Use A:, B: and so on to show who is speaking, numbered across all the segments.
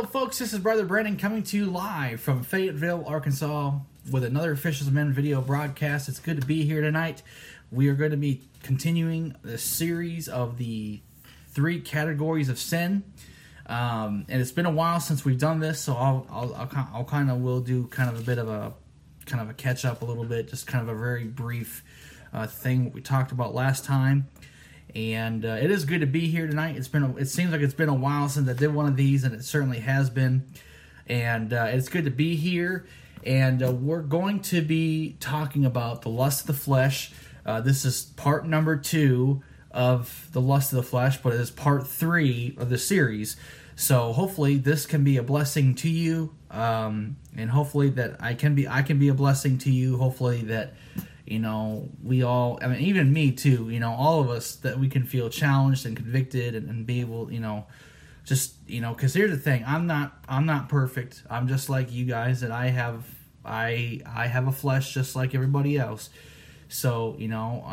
A: folks? This is Brother Brandon coming to you live from Fayetteville, Arkansas with another Fishers of Men video broadcast. It's good to be here tonight. We are going to be continuing the series of the 3 categories of sin. And it's been a while since we've done this, so I'll kind of will do kind of a bit of a catch up a little bit, just kind of a very brief thing what we talked about last time. And it is good to be here tonight. It seems like it's been a while since I did one of these, and it certainly has been. And it's good to be here. And we're going to be talking about the lust of the flesh. This is part number 2 of the lust of the flesh, but it is part 3 of the series. So hopefully this can be a blessing to you, and hopefully that I can be a blessing to you. Hopefully that, we all, even me too, all of us, that we can feel challenged and convicted and be able, because here's the thing, I'm not perfect. I'm just like you guys, that I have a flesh just like everybody else. So, we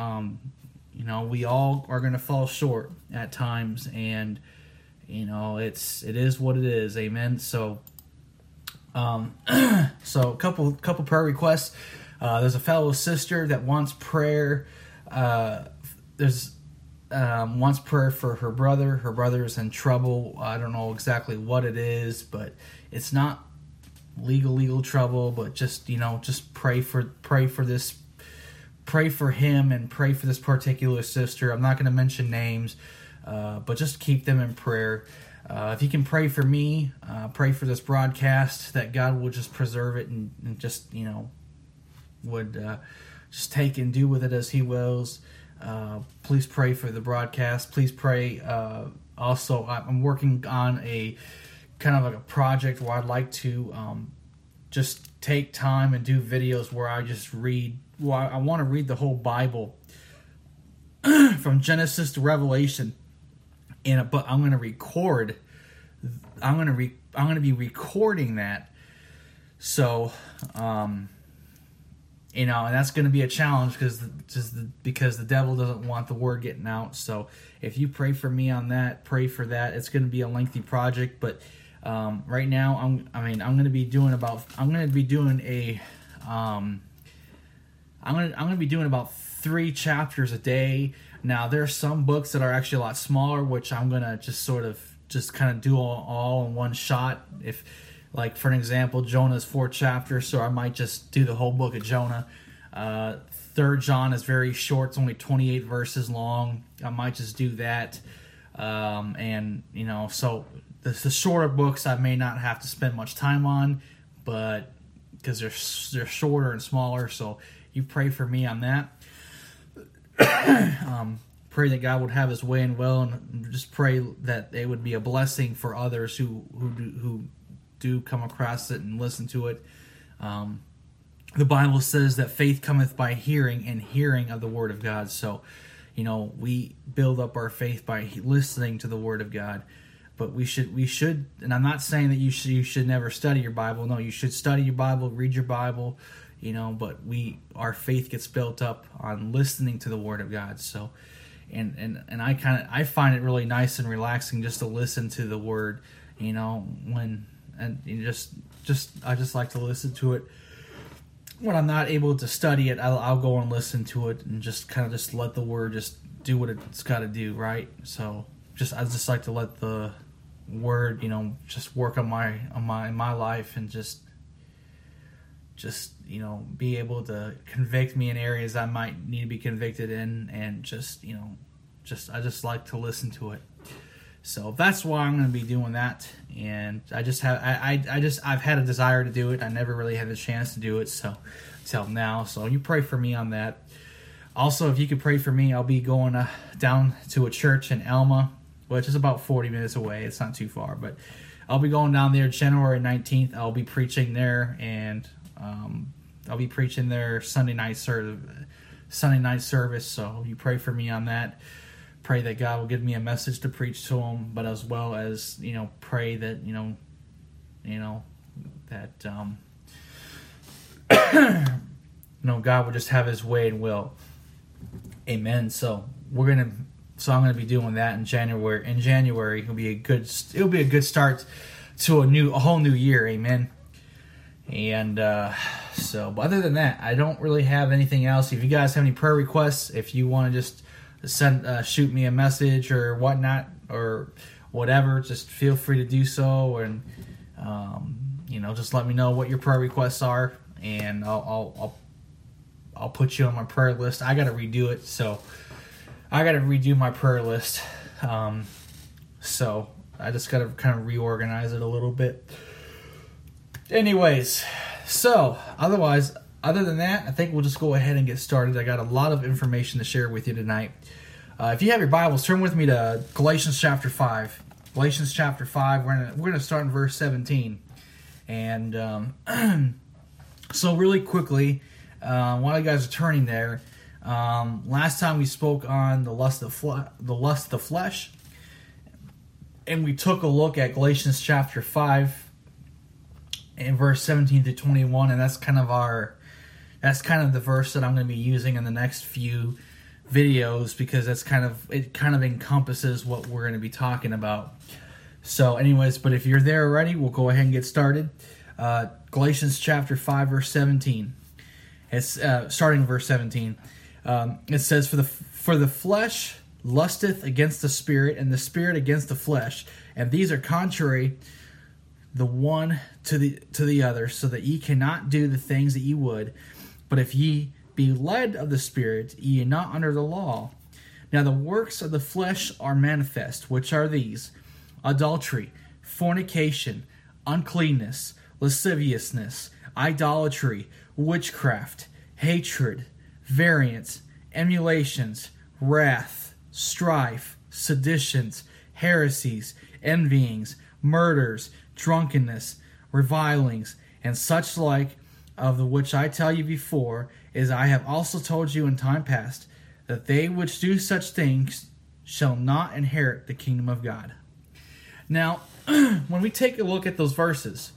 A: all are going to fall short at times, and, it is what it is. Amen. So, so a couple prayer requests. There's a fellow sister that wants prayer. Wants prayer for her brother. Her brother is in trouble. I don't know exactly what it is, but it's not legal trouble. But just pray for this. Pray for him and pray for this particular sister. I'm not going to mention names, but just keep them in prayer. If you can pray for me, pray for this broadcast, that God will just preserve it and just would just take and do with it as He wills. Please pray for the broadcast. Please pray. Also, I'm working on a kind of like a project where I'd like to just take time and do videos where I just read. Well, I want to read the whole Bible from Genesis to Revelation, but I'm going to record. I'm going to be recording that. So, and that's going to be a challenge because the devil doesn't want the word getting out. So if you pray for me on that, pray for that. It's going to be a lengthy project, but right now I'm going to be doing about 3 chapters a day. Now there's some books that are actually a lot smaller, which I'm going to just kind of do all in one shot. If, like, for an example, Jonah's 4 chapters, so I might just do the whole book of Jonah. 3rd John is very short; it's only 28 verses long. I might just do that, and so the shorter books I may not have to spend much time on, but because they're shorter and smaller. So you pray for me on that. Pray that God would have His way and will, and just pray that it would be a blessing for others who do come across it and listen to it. The Bible says that faith cometh by hearing, and hearing of the Word of God. So, we build up our faith by listening to the Word of God. But we should, and I'm not saying that you should never study your Bible. No, you should study your Bible, read your Bible, but our faith gets built up on listening to the Word of God. So, and I find it really nice and relaxing just to listen to the Word, I just like to listen to it. When I'm not able to study it, I'll go and listen to it and just let the Word just do what it's got to do, right? So I just like to let the Word, just work on my life, and just be able to convict me in areas I might need to be convicted in, and I just like to listen to it. So that's why I'm going to be doing that, and I've had a desire to do it. I never really had the chance to do it, so until now. So you pray for me on that. Also, if you could pray for me, I'll be going down to a church in Elma, which is about 40 minutes away. It's not too far, but I'll be going down there January 19th. I'll be preaching there, and I'll be preaching there Sunday night service. So you pray for me on that. Pray that God will give me a message to preach to them, but as well as pray that God will just have His way and will. Amen. So I'm gonna be doing that in January. In January, it'll be a good start to a whole new year. Amen. And so, but other than that, I don't really have anything else. If you guys have any prayer requests, if you want to just shoot me a message or whatnot or whatever, just feel free to do so. And just let me know what your prayer requests are, and I'll put you on my prayer list. I got to redo it, so I got to redo my prayer list. So I just got to kind of reorganize it a little bit. Anyways, so other than that, I think we'll just go ahead and get started. I got a lot of information to share with you tonight. If you have your Bibles, turn with me to Galatians chapter 5. Galatians chapter 5, we're gonna start in verse 17. And so really quickly, while you guys are turning there, last time we spoke on the lust of the flesh, and we took a look at Galatians chapter 5 in verse 17 through 21, and that's kind of the verse that I'm going to be using in the next few videos, because it kind of encompasses what we're going to be talking about. So anyways, but if you're there already, we'll go ahead and get started. Galatians chapter 5 verse 17. It's starting in verse 17. It says, For the flesh lusteth against the spirit, and the spirit against the flesh, and these are contrary the one to the other, so that ye cannot do the things that ye would. But if ye be led of the Spirit, ye are not under the law. Now the works of the flesh are manifest, which are these: adultery, fornication, uncleanness, lasciviousness, idolatry, witchcraft, hatred, variance, emulations, wrath, strife, seditions, heresies, envyings, murders, drunkenness, revilings, and such like, of the which I tell you before, as I have also told you in time past, that they which do such things shall not inherit the kingdom of God. Now, when we take a look at those verses,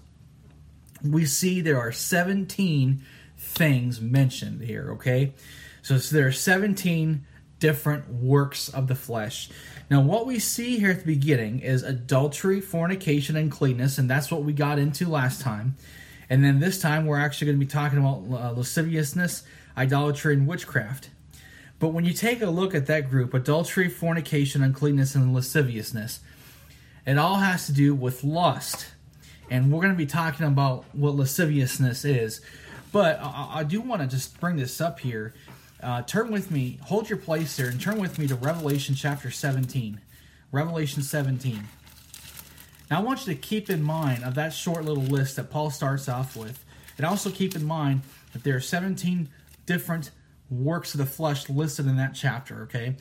A: we see there are 17 things mentioned here, okay? So there are 17 different works of the flesh. Now, what we see here at the beginning is adultery, fornication, and uncleanness, and that's what we got into last time. And then this time, we're actually going to be talking about lasciviousness, idolatry, and witchcraft. But when you take a look at that group, adultery, fornication, uncleanness, and lasciviousness, it all has to do with lust. And we're going to be talking about what lasciviousness is. But I do want to just bring this up here. Turn with me, hold your place there, and turn with me to Revelation chapter 17. Revelation 17. Now I want you to keep in mind of that short little list that Paul starts off with. And also keep in mind that there are 17 different works of the flesh listed in that chapter, okay?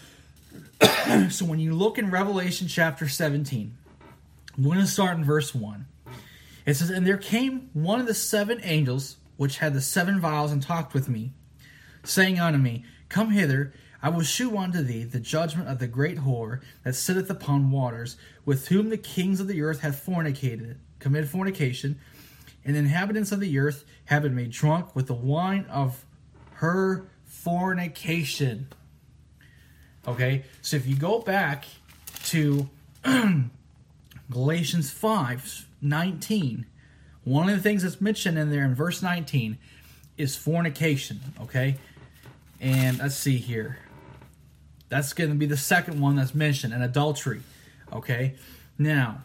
A: So when you look in Revelation chapter 17, we're going to start in verse 1. It says, And there came one of the 7 angels, which had the 7 vials, and talked with me, saying unto me, Come hither, I will shew unto thee the judgment of the great whore that sitteth upon waters, with whom the kings of the earth have committed fornication, and the inhabitants of the earth have been made drunk with the wine of her fornication. Okay, so if you go back to Galatians 5:19, one of the things that's mentioned in there in verse 19 is fornication, okay? And let's see here. That's going to be the second one that's mentioned, and adultery, okay? Now,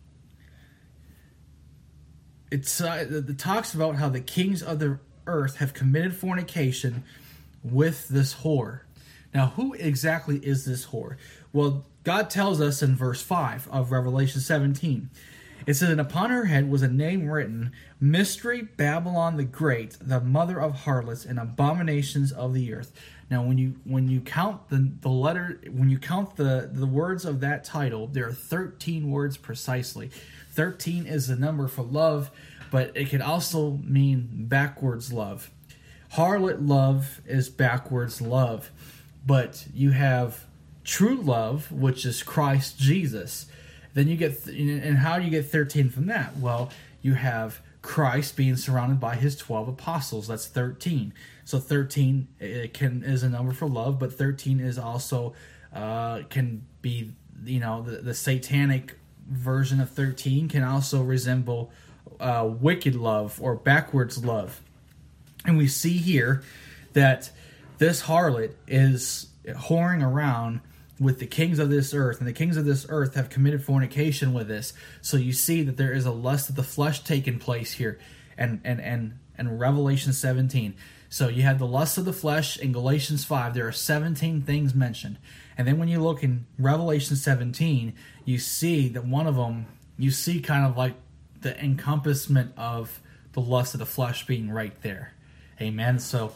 A: it talks about how the kings of the earth have committed fornication with this whore. Now, who exactly is this whore? Well, God tells us in verse 5 of Revelation 17. It says, And upon her head was a name written, Mystery Babylon the Great, the mother of harlots and abominations of the earth. Now, when you count the letter, when you count the words of that title, there are 13 words precisely. 13 is the number for love, but it can also mean backwards love. Harlot love is backwards love, but you have true love, which is Christ Jesus. Then you get, and how do you get 13 from that? Well, you have Christ being surrounded by his 12 apostles. That's 13. So 13 is a number for love, but 13 is also can be, the satanic version of 13 can also resemble wicked love or backwards love. And we see here that this harlot is whoring around with the kings of this earth, and the kings of this earth have committed fornication with this. So you see that there is a lust of the flesh taking place here, and Revelation 17. So you have the lust of the flesh in Galatians 5. There are 17 things mentioned, and then when you look in Revelation 17, you see that one of them, you see kind of like the encompassment of the lust of the flesh being right there. Amen. So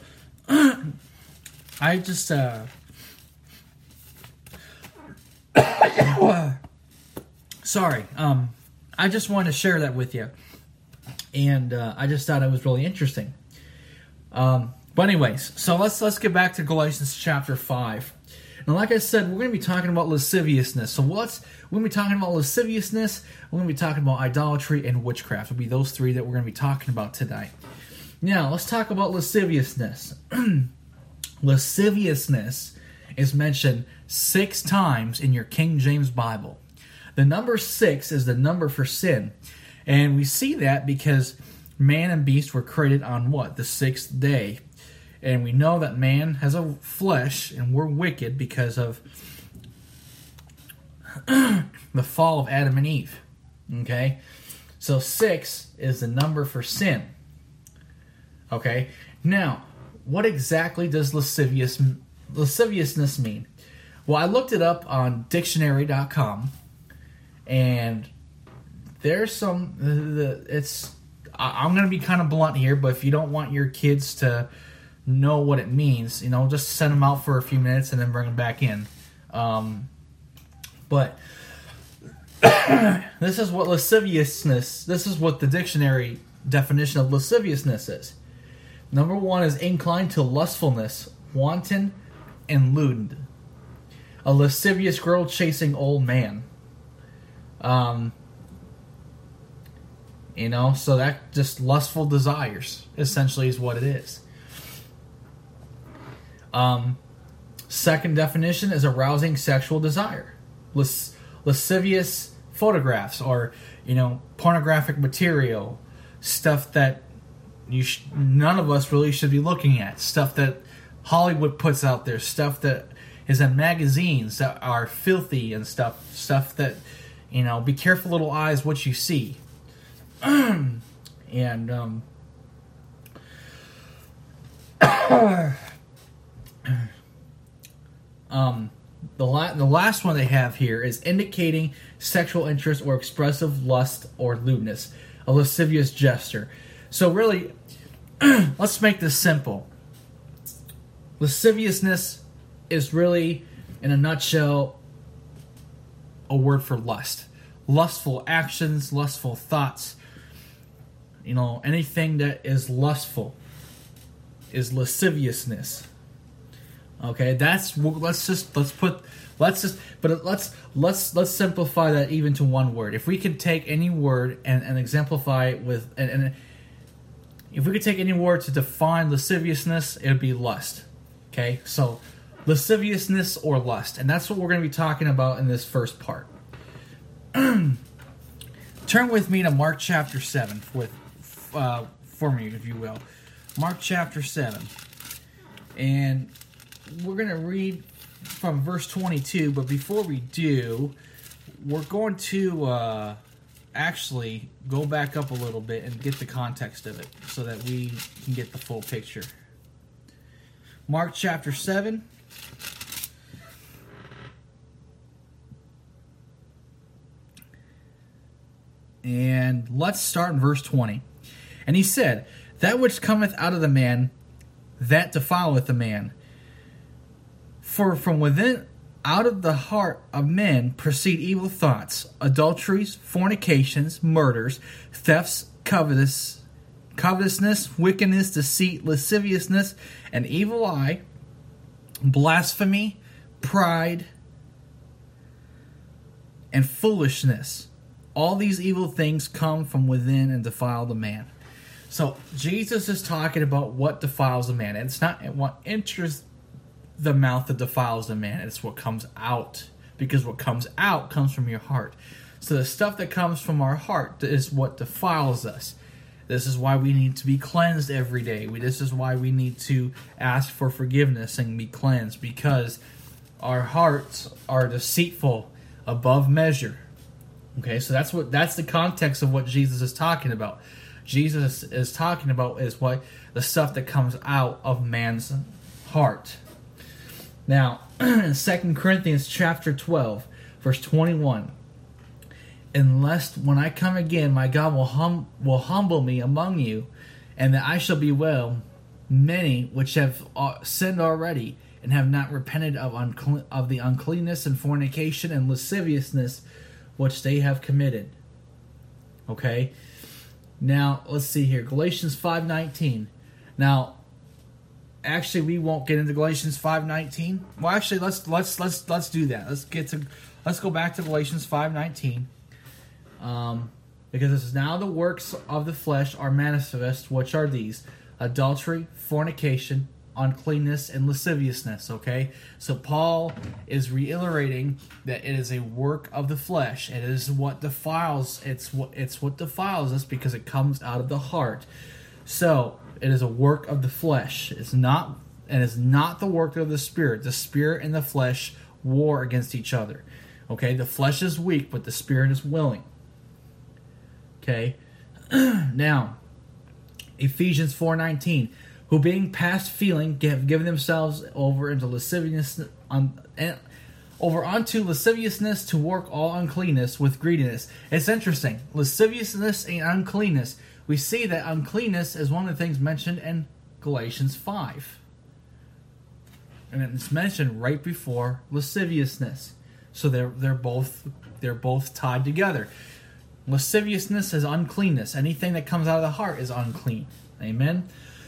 A: I just sorry. I just wanted to share that with you, and I just thought it was really interesting. But anyways, so let's get back to Galatians chapter 5. Now, like I said, we're going to be talking about lasciviousness. So we're going to be talking about lasciviousness, we're going to be talking about idolatry, and witchcraft. It'll be those three that we're going to be talking about today. Now, let's talk about lasciviousness. Lasciviousness is mentioned 6 times in your King James Bible. The number 6 is the number for sin. And we see that because man and beast were created on what? The 6th day. And we know that man has a flesh and we're wicked because of the fall of Adam and Eve. Okay? So 6 is the number for sin. Okay? Now, what exactly does lasciviousness mean? Well, I looked it up on dictionary.com, and there's some, I'm going to be kind of blunt here, but if you don't want your kids to know what it means, just send them out for a few minutes and then bring them back in. But this is what the dictionary definition of lasciviousness is. Number 1 is inclined to lustfulness, wanton, and lewd. A lascivious girl chasing old man. So that just lustful desires, essentially, is what it is. Second definition is arousing sexual desire. Lascivious photographs or, pornographic material. Stuff that none of us really should be looking at. Stuff that Hollywood puts out there. Stuff that is in magazines that are filthy and stuff. Stuff that, be careful, little eyes, what you see. And, the last one they have here is indicating sexual interest or expressive lust or lewdness. A lascivious gesture. So really, let's make this simple. Lasciviousness is really, in a nutshell, a word for lust. Lustful actions, lustful thoughts. Anything that is lustful is lasciviousness. Okay, let's simplify that even to one word. If we could take any word and exemplify it with, and if we could take any word to define lasciviousness, it would be lust. Okay, so lasciviousness or lust, and that's what we're going to be talking about in this first part. Turn with me to Mark chapter 7 for me, if you will. Mark chapter 7. And we're going to read from verse 22, but before we do, we're going to actually go back up a little bit and get the context of it so that we can get the full picture. Mark chapter 7. And let's start in verse 20. And he said, "That which cometh out of the man, that defileth the man. For from within, out of the heart of men, proceed evil thoughts, adulteries, fornications, murders, thefts, covetousness, wickedness, deceit, lasciviousness, an evil eye, blasphemy, pride, and foolishness. All these evil things come from within and defile the man." So Jesus is talking about what defiles a man. It's not what enters the mouth that defiles the man. It's what comes out. Because what comes out comes from your heart. So the stuff that comes from our heart is what defiles us. This is why we need to be cleansed every day. This is why we need to ask for forgiveness and be cleansed, because our hearts are deceitful above measure. Okay, so that's the context of what Jesus is talking about. Jesus is talking about is what the stuff that comes out of man's heart. Now, in 2 Corinthians chapter 12, verse 21, unless when I come again, my God will humble me among you, and that I shall bewail many which have sinned already, and have not repented of the uncleanness and fornication and lasciviousness which they have committed. Okay? Now, let's see here. Galatians 5:19. Now, actually, we won't get into Galatians 5:19. Well, actually, let's do that. Let's go back to Galatians 5:19. Because this is now the works of the flesh are manifest, which are these: adultery, fornication, uncleanness, and lasciviousness. Okay, so Paul is reiterating that it is a work of the flesh. It is what defiles. It's what defiles us, because it comes out of the heart. So it is a work of the flesh. It's not the work of the Spirit. The Spirit and the flesh war against each other. Okay, the flesh is weak, but the Spirit is willing. Okay, now Ephesians 4:19. Who being past feeling have given themselves over into lasciviousness, over unto lasciviousness, to work all uncleanness with greediness. It's interesting. Lasciviousness and uncleanness. We see that uncleanness is one of the things mentioned in Galatians 5. And it's mentioned right before lasciviousness. So they're both tied together. Lasciviousness is uncleanness. Anything that comes out of the heart is unclean. Amen.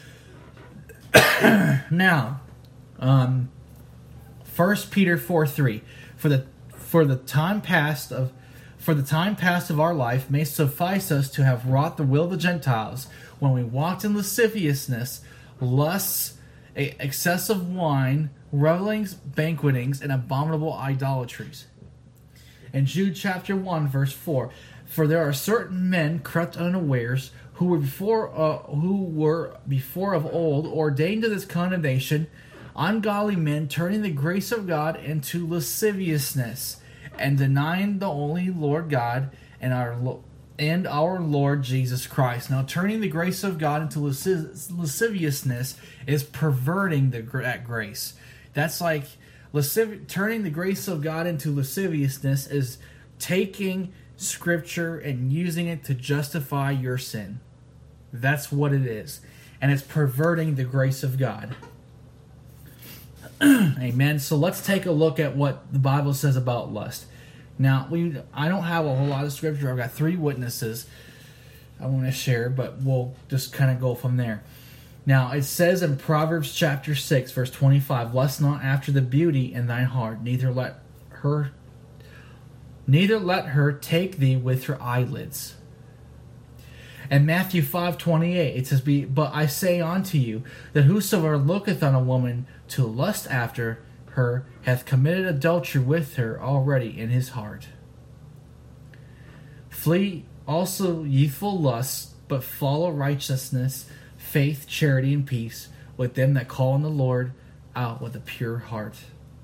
A: Now, 1 Peter 4:3, for the time past of our life may suffice us to have wrought the will of the Gentiles, when we walked in lasciviousness, lusts, excessive wine, revelings, banquetings, and abominable idolatries. In Jude chapter 1, verse 4, for there are certain men crept unawares, who were before of old ordained to this condemnation, ungodly men, turning the grace of God into lasciviousness, and denying the only Lord God and our Lord Jesus Christ. Now, turning the grace of God into lasciviousness is perverting that grace. That's like turning the grace of God into lasciviousness is taking Scripture and using it to justify your sin. That's what it is. And it's perverting the grace of God. Amen. So let's take a look at what the Bible says about lust. Now, I don't have a whole lot of Scripture. I've got 3 witnesses I want to share, but we'll just kind of go from there. Now, it says in Proverbs chapter 6, verse 25, lust not after the beauty in thine heart, neither let her take thee with her eyelids. And Matthew 5:28, it says, but I say unto you, that whosoever looketh on a woman to lust after her hath committed adultery with her already in his heart. Flee also youthful lusts, but follow righteousness, faith, charity, and peace with them that call on the Lord out with a pure heart.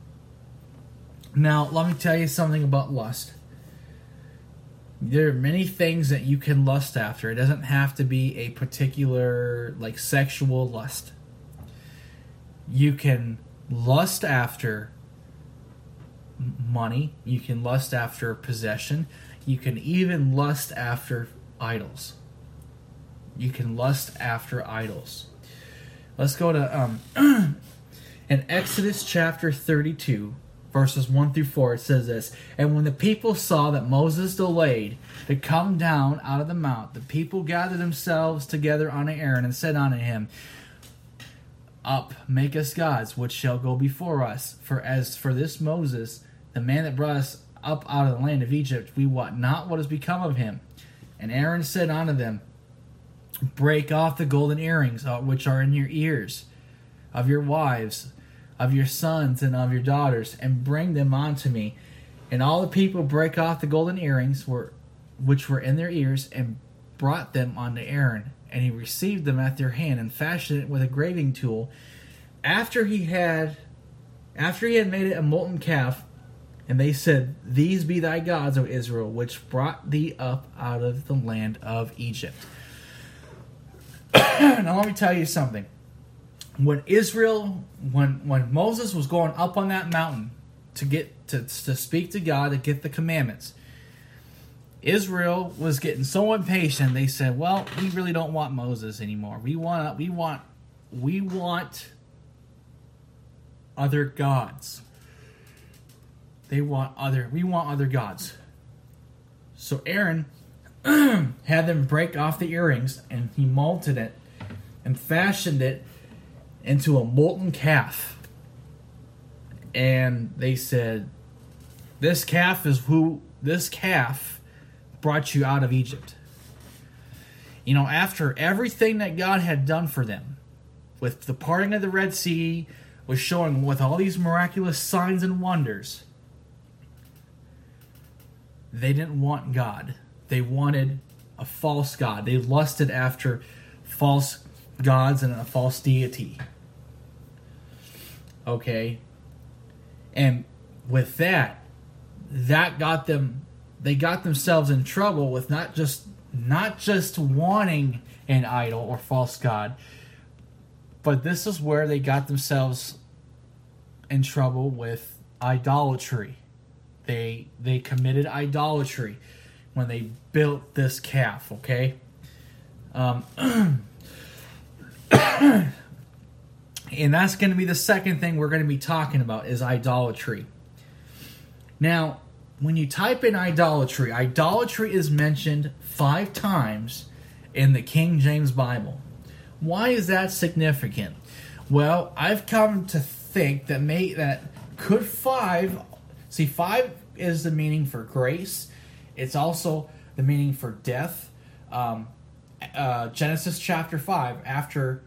A: Now, let me tell you something about lust. There are many things that you can lust after. It doesn't have to be a particular, sexual lust. You can lust after money. You can lust after possession. You can even lust after idols. You can lust after idols. Let's go to in Exodus chapter 32, verses 1 through 4, it says this, and when the people saw that Moses delayed to come down out of the mount, the people gathered themselves together unto Aaron and said unto him, up, make us gods, which shall go before us. For as for this Moses, the man that brought us up out of the land of Egypt, we wot not what has become of him. And Aaron said unto them, break off the golden earrings which are in your ears of your wives, of your sons, and of your daughters, and bring them unto me. And all the people brake off the golden earrings which were in their ears, and brought them unto Aaron. And he received them at their hand, and fashioned it with a graving tool. After he had made it a molten calf, and they said, These be thy gods, O Israel, which brought thee up out of the land of Egypt. Now let me tell you something. When Moses was going up on that mountain to speak to God, to get the commandments, Israel was getting so impatient. They said, "Well, we really don't want Moses anymore. We want other gods. We want other gods." So Aaron had them break off the earrings, and he molded it and fashioned it into a molten calf. And they said, This calf brought you out of Egypt. You know, after everything that God had done for them, with the parting of the Red Sea, was showing with all these miraculous signs and wonders, they didn't want God. They wanted a false god. They lusted after false gods and a false deity. Okay? And with that got them, they got themselves in trouble with not just wanting an idol or false god, but this is where they got themselves in trouble with idolatry. They committed idolatry when they built this calf, okay? And that's going to be the second thing we're going to be talking about, is idolatry. Now, when you type in idolatry is mentioned 5 times in the King James Bible. Why is that significant? Well, I've come to think that could 5... See, 5 is the meaning for grace. It's also the meaning for death. Genesis chapter 5, after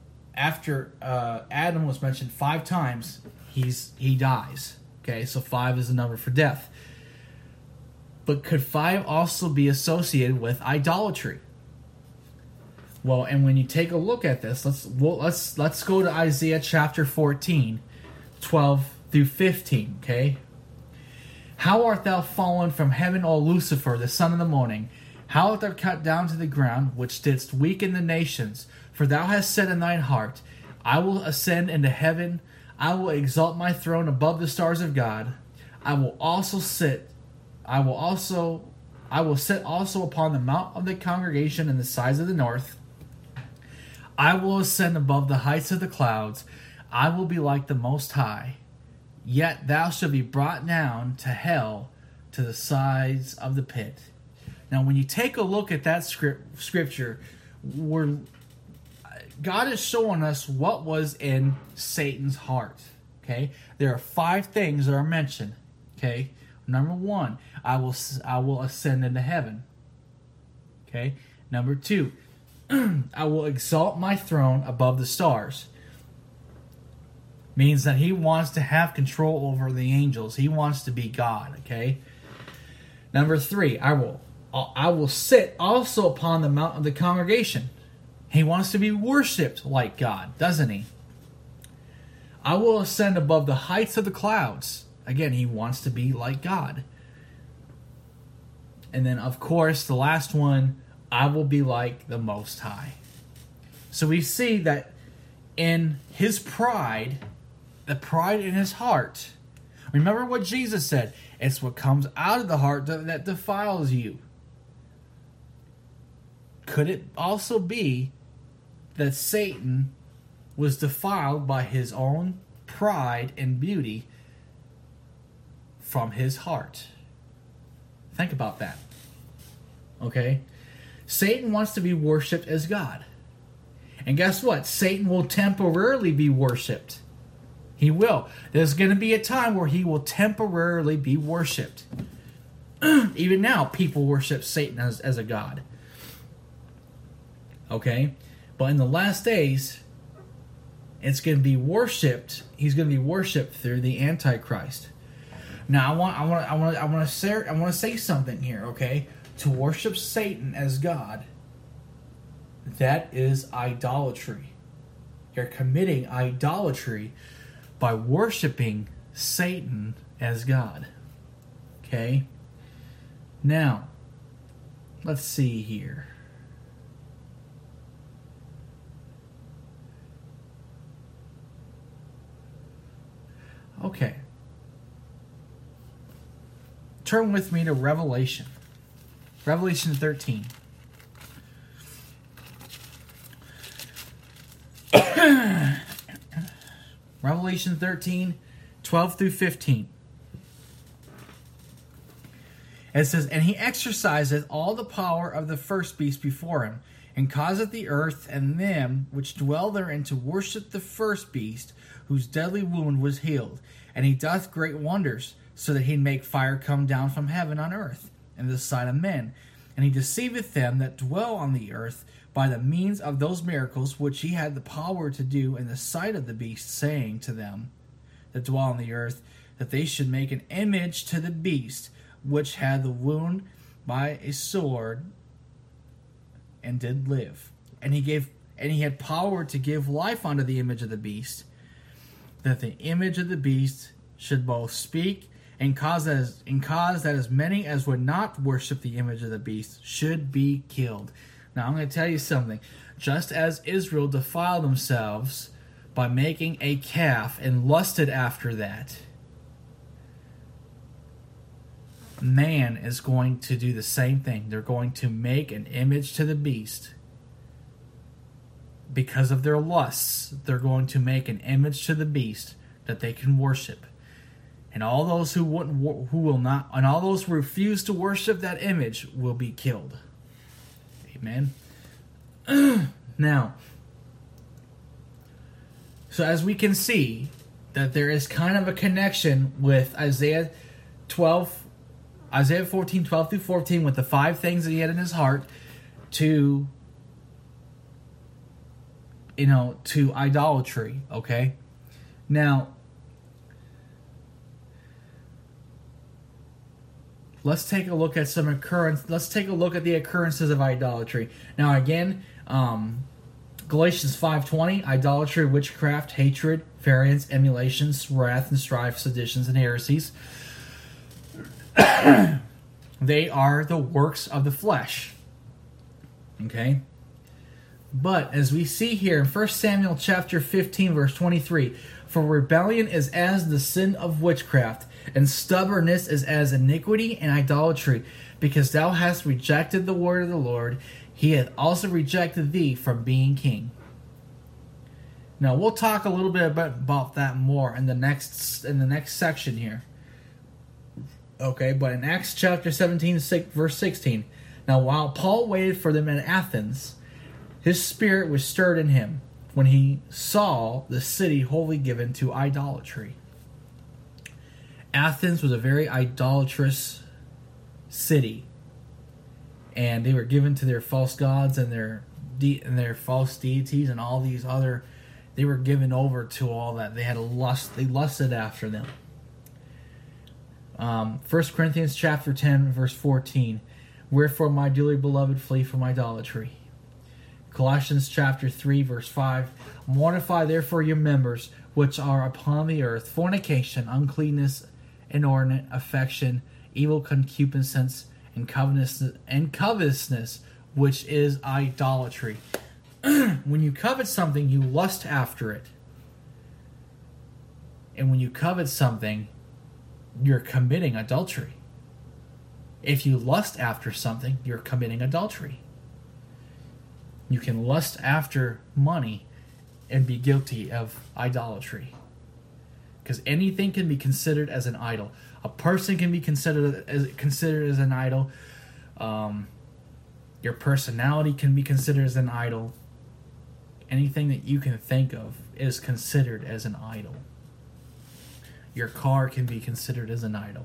A: Adam was mentioned 5 times, he dies. Okay, so 5 is the number for death. But could 5 also be associated with idolatry? Well, and when you take a look at this, let's go to Isaiah chapter 14, 12 through 15. Okay. How art thou fallen from heaven, O Lucifer, the son of the morning? How art thou cut down to the ground, which didst weaken the nations? For thou hast said in thine heart, I will ascend into heaven. I will exalt my throne above the stars of God. I will sit also upon the mount of the congregation in the sides of the north. I will ascend above the heights of the clouds. I will be like the Most High. Yet thou shalt be brought down to hell, to the sides of the pit. Now, when you take a look at that scripture, God is showing us what was in Satan's heart. Okay, there are 5 things that are mentioned. Okay, number 1, I will ascend into heaven. Okay, number 2, I will exalt my throne above the stars. Means that he wants to have control over the angels. He wants to be God, okay? Number 3, I will sit also upon the mount of the congregation. He wants to be worshipped like God, doesn't he? I will ascend above the heights of the clouds. Again, he wants to be like God. And then, of course, the last one, I will be like the Most High. So we see that in his pride, the pride in his heart. Remember what Jesus said. It's what comes out of the heart that defiles you. Could it also be that Satan was defiled by his own pride and beauty from his heart? Think about that. Okay? Satan wants to be worshipped as God. And guess what? Satan will temporarily be worshipped. He will. There's going to be a time where he will temporarily be worshipped. Even now, people worship Satan as a god. Okay? But in the last days, it's going to be worshipped. He's going to be worshipped through the Antichrist. Now I want to say something here, okay? To worship Satan as God, that is idolatry. You're committing idolatry by worshiping Satan as God. Okay? Now, let's see here. Okay. Turn with me to Revelation. Revelation 13. Revelation 13, 12 through 15. It says, "And he exerciseth all the power of the first beast before him, and causeth the earth and them which dwell therein to worship the first beast, whose deadly wound was healed. And he doth great wonders, so that he make fire come down from heaven on earth, in the sight of men. And he deceiveth them that dwell on the earth by the means of those miracles which he had the power to do in the sight of the beast, saying to them that dwell on the earth, that they should make an image to the beast, which had the wound by a sword, and did live. And he had power to give life unto the image of the beast, that the image of the beast should both speak and cause that as many as would not worship the image of the beast should be killed." Now I'm going to tell you something. Just as Israel defiled themselves by making a calf and lusted after that, man is going to do the same thing. They're going to make an image to the beast. Because of their lusts, they're going to make an image to the beast that they can worship. And all those who refuse to worship that image will be killed. Amen. Now, so as we can see, that there is kind of a connection with Isaiah 14, 12 through 14, with the 5 things that he had in his heart to idolatry, okay? Now, let's take a look at the occurrences of idolatry. Now, again, Galatians 5:20, idolatry, witchcraft, hatred, variance, emulations, wrath and strife, seditions, and heresies. They are the works of the flesh. Okay? But as we see here in 1 Samuel chapter 15, verse 23, "For rebellion is as the sin of witchcraft, and stubbornness is as iniquity and idolatry. Because thou hast rejected the word of the Lord, he hath also rejected thee from being king." Now we'll talk a little bit about that more in the next section here. Okay, but in Acts chapter 17, verse 16, "Now while Paul waited for them in Athens, his spirit was stirred in him when he saw the city wholly given to idolatry." Athens was a very idolatrous city, and they were given to their false gods and their false deities and all these other. They were given over to all that. They lusted after them. 1 Corinthians chapter 10, verse 14, "Wherefore, my dearly beloved, flee from idolatry." Colossians chapter 3, verse 5, "Mortify therefore your members which are upon the earth, fornication, uncleanness, inordinate affection, evil concupiscence, and covetousness, which is idolatry." When you covet something, you lust after it. And when you covet something, you're committing adultery. If you lust after something, you're committing adultery. You can lust after money and be guilty of idolatry. Because anything can be considered as an idol. A person can be considered as an idol. Your personality can be considered as an idol. Anything that you can think of is considered as an idol. Your car can be considered as an idol.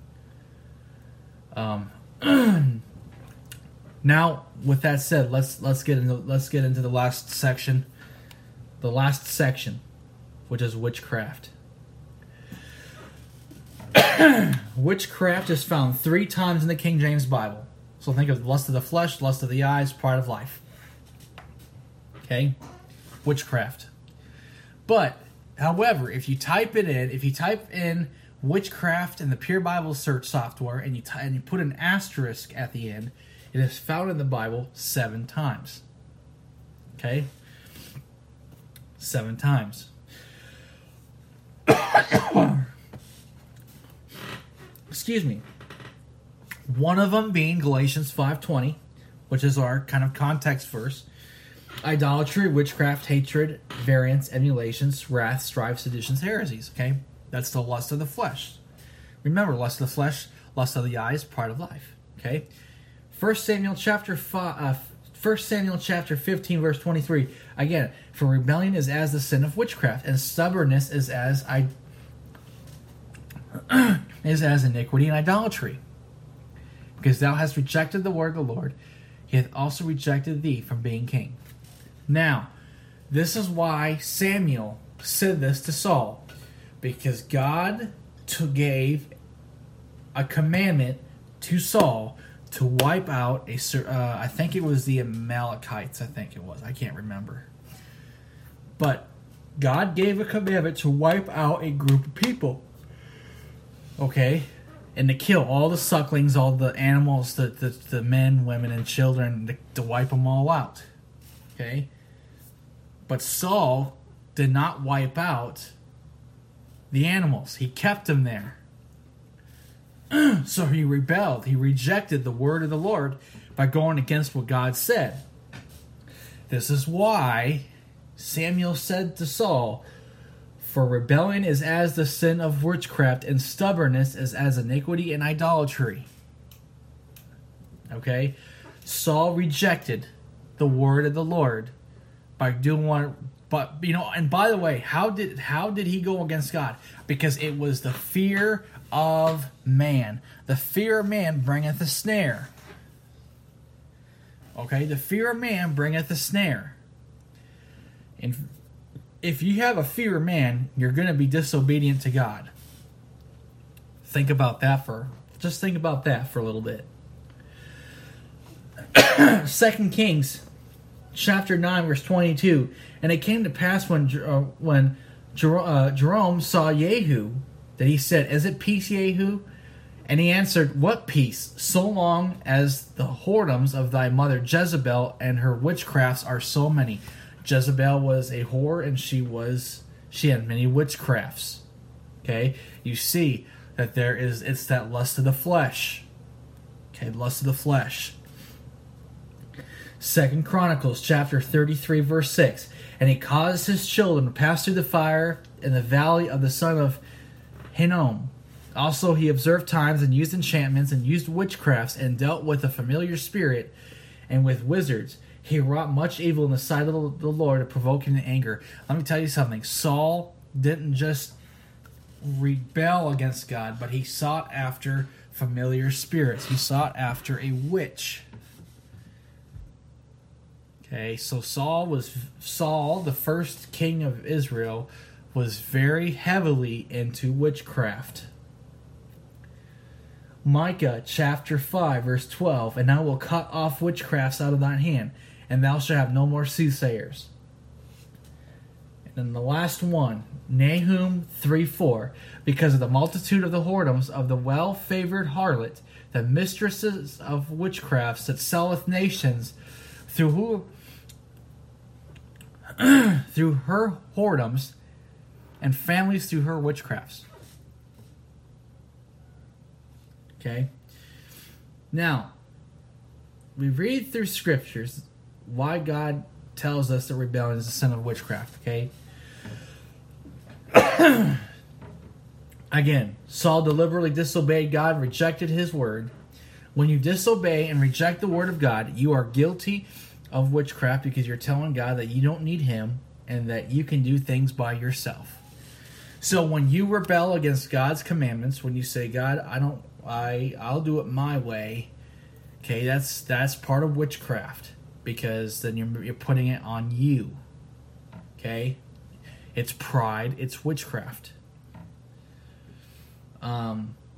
A: Now, with that said, let's get into the last section. The last section, which is witchcraft. Witchcraft is found 3 times in the King James Bible. So think of lust of the flesh, lust of the eyes, pride of life. Okay? Witchcraft. But, however, if you type in witchcraft in the Pure Bible search software and you put an asterisk at the end, it is found in the Bible 7 times. Okay? 7 times. Excuse me. One of them being Galatians 5:20, which is our kind of context verse. Idolatry, witchcraft, hatred, variance, emulations, wrath, strife, seditions, heresies. Okay? That's the lust of the flesh. Remember, lust of the flesh, lust of the eyes, pride of life. Okay? 1 Samuel chapter 15, verse 23. Again, for rebellion is as the sin of witchcraft, and stubbornness is as iniquity and idolatry. Because thou hast rejected the word of the Lord, he hath also rejected thee from being king. Now, this is why Samuel said this to Saul. Because God gave a commandment to Saul to wipe out I think it was the Amalekites, I can't remember. But God gave a commandment to wipe out a group of people. Okay? And to kill all the sucklings, all the animals, the men, women, and children, to wipe them all out. Okay? But Saul did not wipe out the animals. He kept them there. So he rebelled. He rejected the word of the Lord by going against what God said. This is why Samuel said to Saul, for rebellion is as the sin of witchcraft, and stubbornness is as iniquity and idolatry. Okay? Saul rejected the word of the Lord by doing what. But, and by the way, how did he go against God? Because it was the fear of man. The fear of man bringeth a snare. Okay? The fear of man bringeth a snare. And if you have a fear of man, you're going to be disobedient to God. Think about that for a little bit. 2 Kings chapter 9 verse 22. And it came to pass when Joram saw Jehu, that he said, is it peace, Jehu? And he answered, what peace? So long as the whoredoms of thy mother Jezebel and her witchcrafts are so many. Jezebel was a whore, and she had many witchcrafts. Okay? You see that it's that lust of the flesh. Okay, lust of the flesh. 2 Chronicles chapter 33 verse 6. And he caused his children to pass through the fire in the valley of the son of Hinnom. Also he observed times and used enchantments and used witchcrafts and dealt with a familiar spirit and with wizards. He wrought much evil in the sight of the Lord to provoke him to anger. Let me tell you something. Saul didn't just rebel against God, but he sought after familiar spirits. He sought after a witch. Okay, so Saul, the first king of Israel, was very heavily into witchcraft. Micah chapter 5 verse 12. And I will cut off witchcrafts out of thine hand, and thou shalt have no more soothsayers. And then the last one, Nahum 3:4. Because of the multitude of the whoredoms of the well-favored harlot, the mistresses of witchcrafts that selleth nations, through her whoredoms, and families through her witchcrafts. Okay? Now, we read through scriptures why God tells us that rebellion is a sin of witchcraft, okay? Again, Saul deliberately disobeyed God, rejected his word. When you disobey and reject the word of God, you are guilty of witchcraft because you're telling God that you don't need him and that you can do things by yourself. So when you rebel against God's commandments, when you say, God, I'll do it my way, okay, that's part of witchcraft, because then you're putting it on you. Okay? It's pride, it's witchcraft.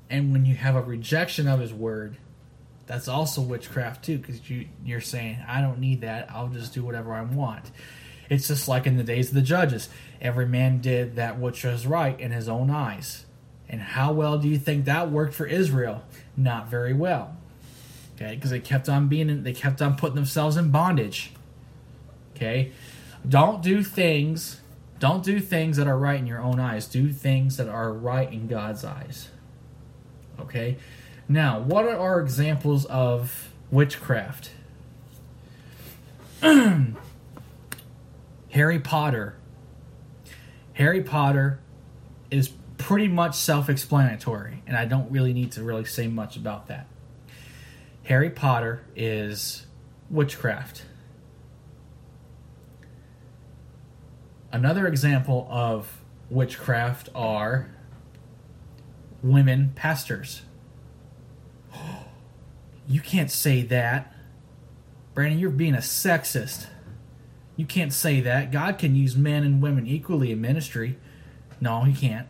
A: And when you have a rejection of his word, that's also witchcraft too, because you're saying, I don't need that, I'll just do whatever I want. It's just like in the days of the judges. Every man did that which was right in his own eyes. And how well do you think that worked for Israel? Not very well. Okay, because they kept on putting themselves in bondage. Okay? Don't do things that are right in your own eyes. Do things that are right in God's eyes. Okay? Now, what are examples of witchcraft? Harry Potter. Harry Potter is pretty much self-explanatory, and I don't really need to really say much about that. Harry Potter is witchcraft. Another example of witchcraft are women pastors. You can't say that. Brandon, you're being a sexist. You can't say that. God can use men and women equally in ministry. No, he can't.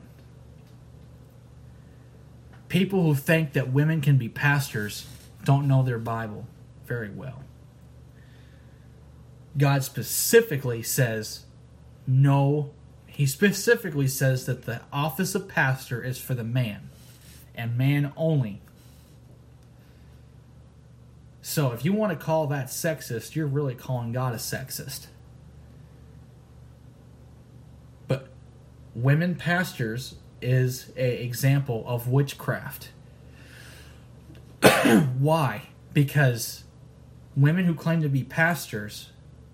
A: People who think that women can be pastors don't know their Bible very well. God specifically says no. He specifically says that the office of pastor is for the man, and man only. So if you want to call that sexist, you're really calling God a sexist. But women pastors is an example of witchcraft. Why? Because women who claim to be pastors,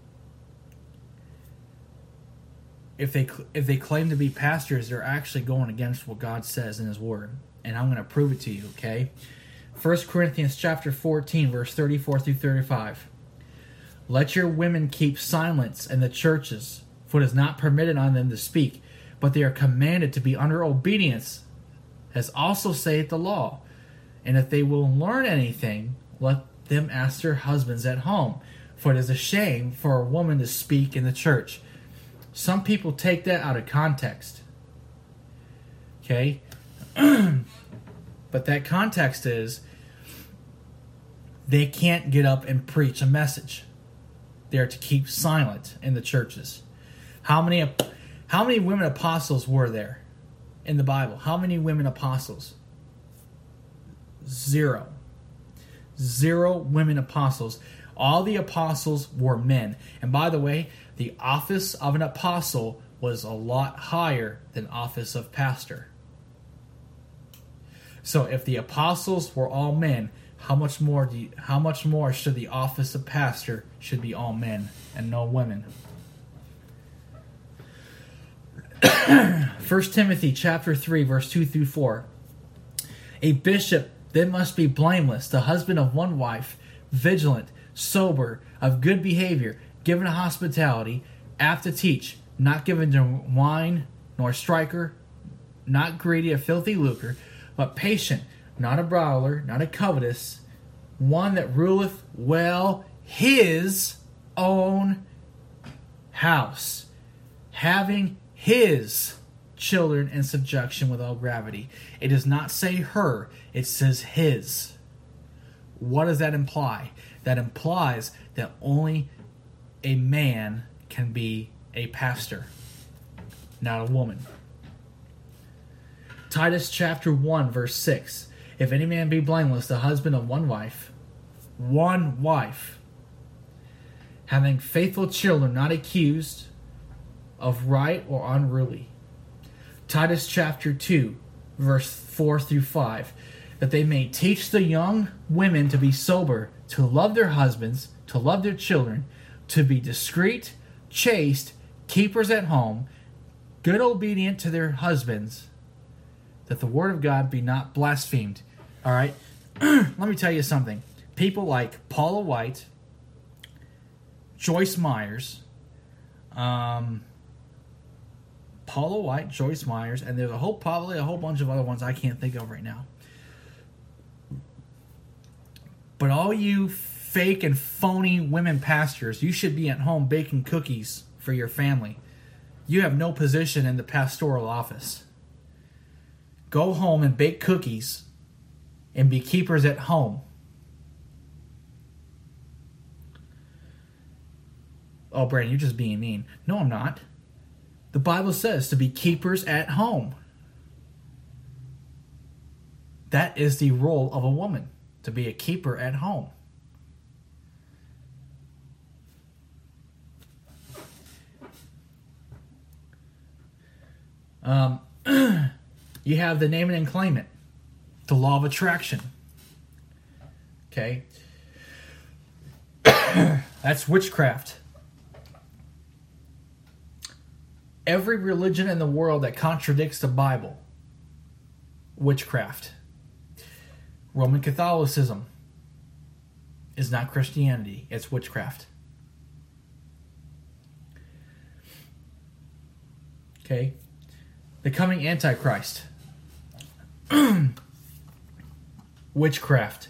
A: if they claim to be pastors, they're actually going against what God says in his word. And I'm going to prove it to you, okay? 1 Corinthians chapter 14, verse 34 through 35. Let your women keep silence in the churches, for it is not permitted on them to speak, but they are commanded to be under obedience, as also saith the law. And if they will learn anything, let them ask their husbands at home, for it is a shame for a woman to speak in the church. Some people take that out of context. Okay? But that context is they can't get up and preach a message. They're to keep silent in the churches. How many women apostles were there in the Bible? How many women apostles? 0. 0 women apostles. All the apostles were men. And by the way, the office of an apostle was a lot higher than office of pastor. So if the apostles were all men, how much more should the office of pastor should be all men and no women? 1 Timothy chapter 3, verse 2 through 4. A bishop then must be blameless, the husband of one wife, vigilant, sober, of good behavior, given to hospitality, apt to teach, not given to wine, nor striker, not greedy of filthy lucre, but patient, not a brawler, not a covetous, one that ruleth well his own house, having his children in subjection with all gravity. It does not say her, it says his. What does that imply? That implies that only a man can be a pastor, not a woman. Titus chapter 1, verse 6. If any man be blameless, the husband of one wife, having faithful children, not accused of right or unruly. Titus chapter 2, verse 4 through 5. That they may teach the young women to be sober, to love their husbands, to love their children, to be discreet, chaste, keepers at home, good obedient to their husbands, that the word of God be not blasphemed. All right? Let me tell you something. People like Paula White, Joyce Myers, and there's probably a whole bunch of other ones I can't think of right now. But all you fake and phony women pastors, you should be at home baking cookies for your family. You have no position in the pastoral office. Go home and bake cookies and be keepers at home. Oh, Brandon, you're just being mean. No, I'm not. The Bible says to be keepers at home. That is the role of a woman, to be a keeper at home. You have the name it and claim it. The law of attraction. Okay? That's witchcraft. Every religion in the world that contradicts the Bible, witchcraft. Roman Catholicism is not Christianity, it's witchcraft. Okay? The coming Antichrist. Witchcraft.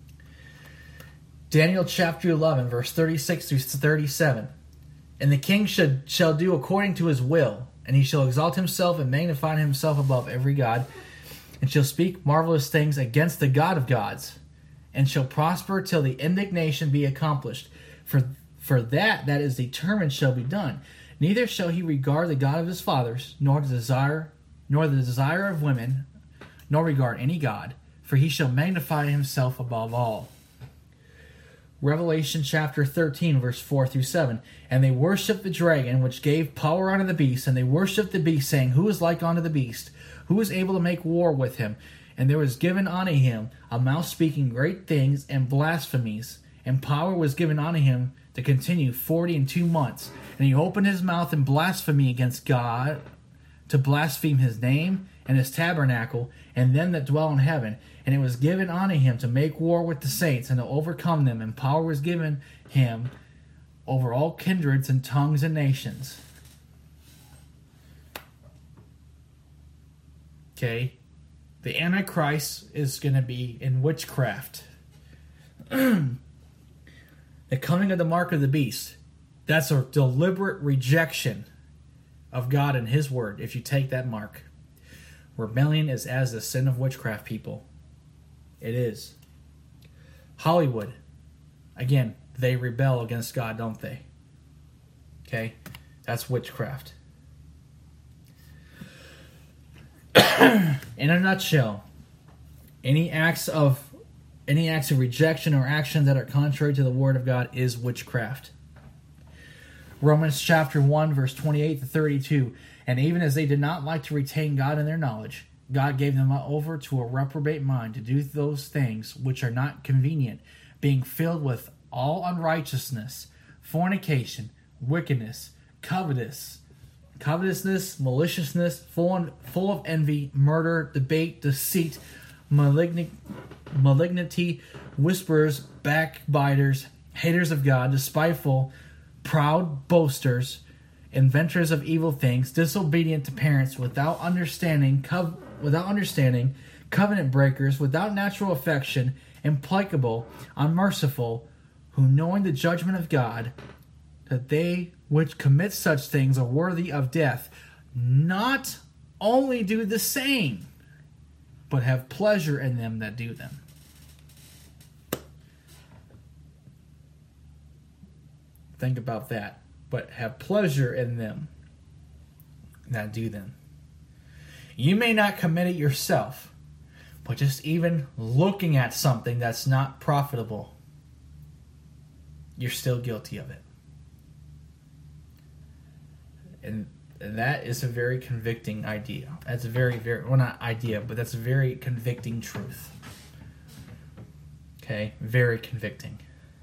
A: Daniel chapter 11, verse 36 through 37. And the king shall do according to his will, and he shall exalt himself and magnify himself above every god, and shall speak marvelous things against the God of gods, and shall prosper till the indignation be accomplished. For that is determined shall be done. Neither shall he regard the God of his fathers, nor the desire of women, nor regard any god, for he shall magnify himself above all. Revelation chapter 13, verse 4 through 7. And they worshipped the dragon, which gave power unto the beast, and they worshipped the beast, saying, Who is like unto the beast? Who is able to make war with him? And there was given unto him a mouth speaking great things and blasphemies, and power was given unto him to continue 42 months. And he opened his mouth in blasphemy against God, to blaspheme his name and his tabernacle, and them that dwell in heaven. And it was given unto him to make war with the saints, and to overcome them. And power was given him over all kindreds and tongues and nations. Okay? The Antichrist is going to be in witchcraft. The coming of the mark of the beast. That's a deliberate rejection of God and his word if you take that mark. Rebellion is as the sin of witchcraft, people. It is. Hollywood. Again, they rebel against God, don't they? Okay? That's witchcraft. In a nutshell, any acts of rejection or actions that are contrary to the word of God is witchcraft. Romans chapter 1, verse 28 to 32. And even as they did not like to retain God in their knowledge, God gave them over to a reprobate mind to do those things which are not convenient, being filled with all unrighteousness, fornication, wickedness, covetousness, maliciousness, full of envy, murder, debate, deceit, malignity, whisperers, backbiters, haters of God, despiteful, proud, boasters, inventors of evil things, disobedient to parents, without understanding, covenant breakers, without natural affection, implacable, unmerciful, who knowing the judgment of God, that they which commit such things are worthy of death, not only do the same, but have pleasure in them that do them. Think about that. But have pleasure in them that do them. You may not commit it yourself, but just even looking at something that's not profitable, you're still guilty of it. And that is a very convicting idea. That's a very, well, not idea, but that's a very convicting truth. Okay? Very convicting.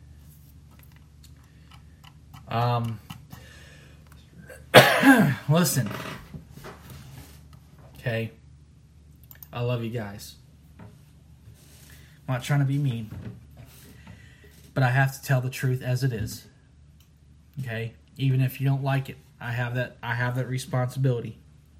A: Listen. Okay? I love you guys. I'm not trying to be mean, but I have to tell the truth as it is. Okay? Even if you don't like it, I have that responsibility.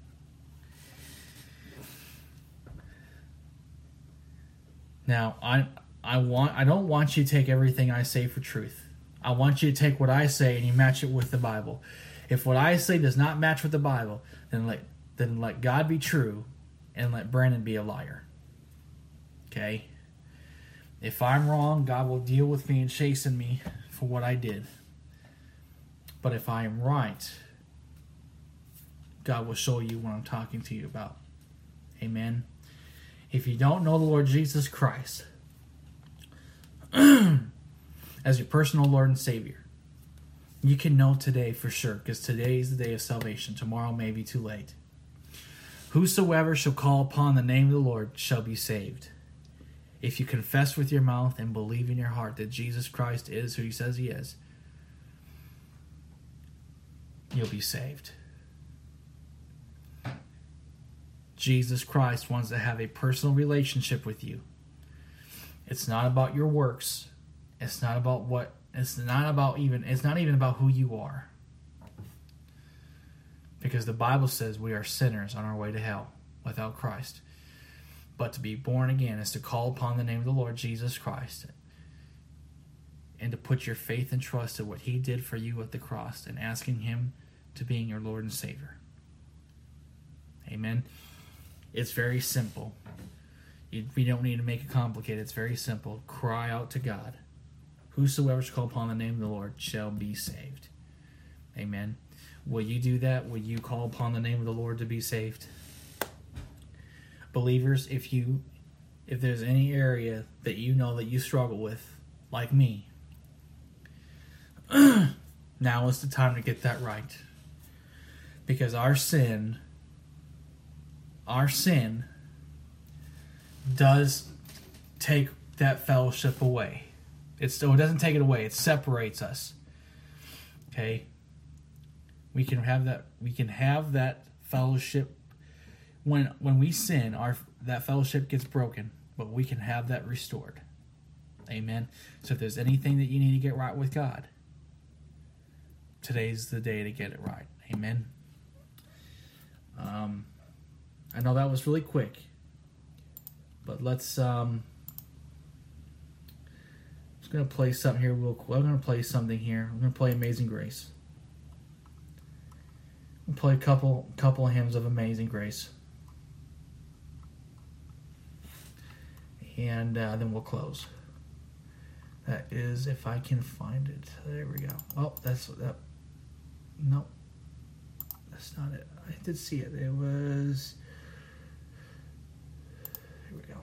A: Now, I don't want you to take everything I say for truth. I want you to take what I say and you match it with the Bible. If what I say does not match with the Bible, then let God be true and let Brandon be a liar. Okay? If I'm wrong, God will deal with me and chasten me for what I did. But if I am right, God will show you what I'm talking to you about. Amen. If you don't know the Lord Jesus Christ as your personal Lord and Savior, you can know today for sure, because today is the day of salvation. Tomorrow may be too late. Whosoever shall call upon the name of the Lord shall be saved. If you confess with your mouth and believe in your heart that Jesus Christ is who he says he is, you'll be saved. Jesus Christ wants to have a personal relationship with you. It's not about your works. It's not even about who you are. Because the Bible says we are sinners on our way to hell without Christ. But to be born again is to call upon the name of the Lord Jesus Christ and to put your faith and trust in what he did for you at the cross and asking him to be your Lord and Savior. Amen. It's very simple. We don't need to make it complicated. It's very simple. Cry out to God. Whosoever shall call upon the name of the Lord shall be saved. Amen. Will you do that? Will you call upon the name of the Lord to be saved? Believers, if there's any area that you know that you struggle with, like me, now is the time to get that right. Because our sin does take that fellowship away. It doesn't take it away. It separates us. Okay? We can have that fellowship. When we sin, that fellowship gets broken, but we can have that restored. Amen. So if there's anything that you need to get right with God, today's the day to get it right. Amen. I know that was really quick, but let's. I'm just gonna play something here real quick. I'm gonna play something here. I'm gonna play Amazing Grace. We'll play a couple of hymns of Amazing Grace. And then we'll close. That is, if I can find it. There we go. Oh, that's that. No, that's not it. I did see it. It was. Here we go.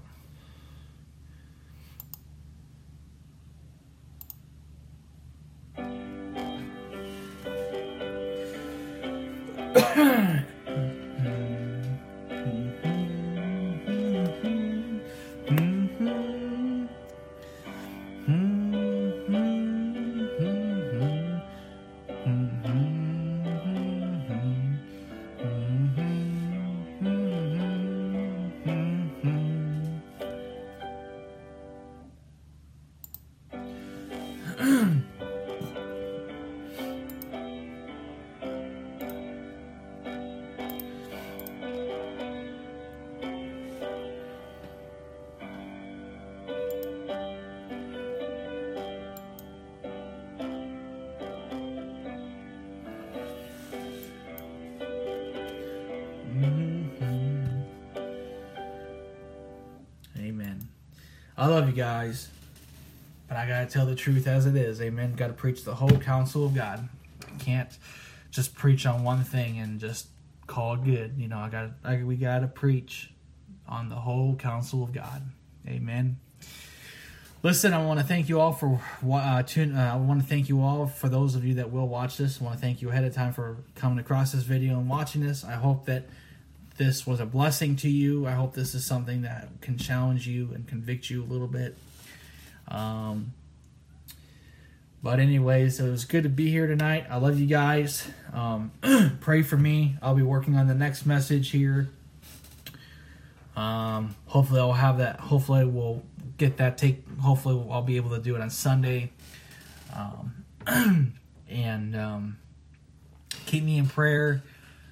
A: Amen. I love you guys, but I gotta tell the truth as it is. Amen. Gotta preach the whole counsel of God. Can't just preach on one thing and just call it good. You know, we gotta preach on the whole counsel of God. Amen. Listen, I want to thank you all for I want to thank you all for those of you that will watch this. I want to thank you ahead of time for coming across this video and watching this. I hope that this was a blessing to you. I hope this is something that can challenge you and convict you a little bit. But anyways, it was good to be here tonight. I love you guys. Pray for me. I'll be working on the next message here. Hopefully I'll have that. Hopefully we'll get that hopefully I'll be able to do it on Sunday. And keep me in prayer.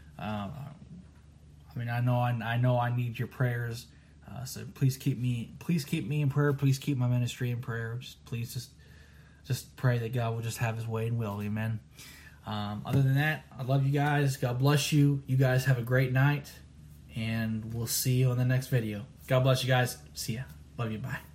A: I know I need your prayers. So please keep me in prayer. Please keep my ministry in prayer. Just pray that God will just have his way and will. Amen. Other than that, I love you guys. God bless you. You guys have a great night, and we'll see you on the next video. God bless you guys. See ya. Love you. Bye.